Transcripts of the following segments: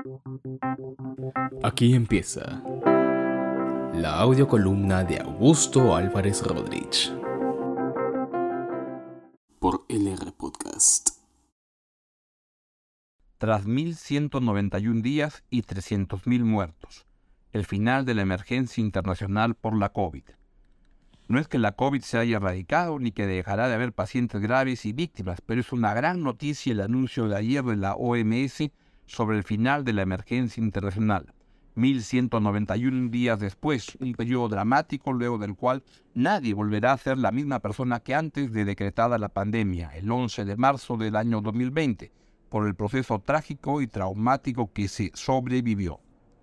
Aquí empieza la audiocolumna de Augusto Álvarez Rodríguez por LR Podcast. Tras 1.191 días y 300.000 muertos, el final de la emergencia internacional por la COVID. No es que la COVID se haya erradicado ni que dejará de haber pacientes graves y víctimas, pero es una gran noticia el anuncio de ayer de la OMS sobre el final de la emergencia internacional. 1.191 días después, un periodo dramático luego del cual nadie volverá a ser la misma persona que antes de decretada la pandemia, el 11 de marzo del año 2020, por el proceso trágico y traumático que se sobrevivió.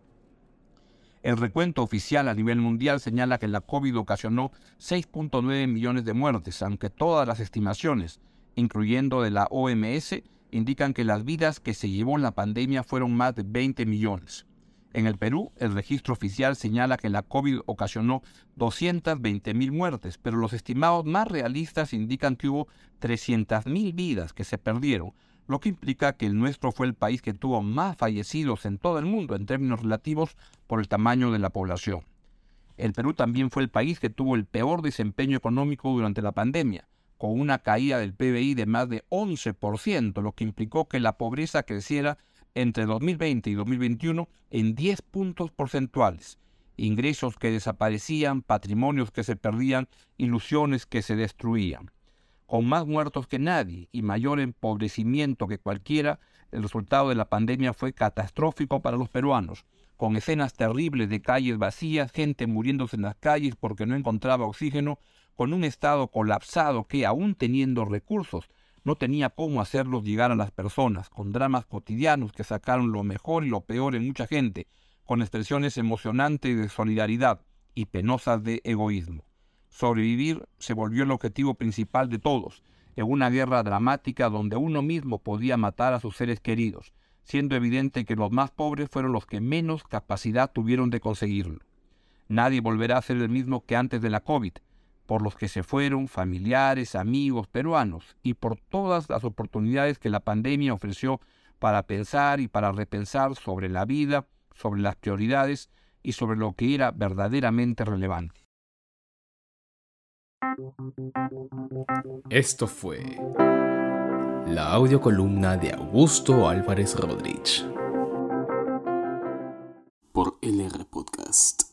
El recuento oficial a nivel mundial señala que la COVID ocasionó 6.9 millones de muertes, aunque todas las estimaciones, incluyendo de la OMS, indican que las vidas que se llevó la pandemia fueron más de 20 millones. En el Perú, el registro oficial señala que la COVID ocasionó 220.000 muertes, pero los estimados más realistas indican que hubo 300.000 vidas que se perdieron, lo que implica que el nuestro fue el país que tuvo más fallecidos en todo el mundo en términos relativos por el tamaño de la población. El Perú también fue el país que tuvo el peor desempeño económico durante la pandemia, con una caída del PBI de más de 11%, lo que implicó que la pobreza creciera entre 2020 y 2021 en 10 puntos porcentuales, ingresos que desaparecían, patrimonios que se perdían, ilusiones que se destruían. Con más muertos que nadie y mayor empobrecimiento que cualquiera, el resultado de la pandemia fue catastrófico para los peruanos, con escenas terribles de calles vacías, gente muriéndose en las calles porque no encontraba oxígeno, con un estado colapsado que, aún teniendo recursos, no tenía cómo hacerlos llegar a las personas, con dramas cotidianos que sacaron lo mejor y lo peor en mucha gente, con expresiones emocionantes de solidaridad y penosas de egoísmo. Sobrevivir se volvió el objetivo principal de todos, en una guerra dramática donde uno mismo podía matar a sus seres queridos, siendo evidente que los más pobres fueron los que menos capacidad tuvieron de conseguirlo. Nadie volverá a ser el mismo que antes de la COVID, por los que se fueron, familiares, amigos, peruanos, y por todas las oportunidades que la pandemia ofreció para pensar y para repensar sobre la vida, sobre las prioridades y sobre lo que era verdaderamente relevante. Esto fue la audiocolumna de Augusto Álvarez Rodríguez por LR Podcast.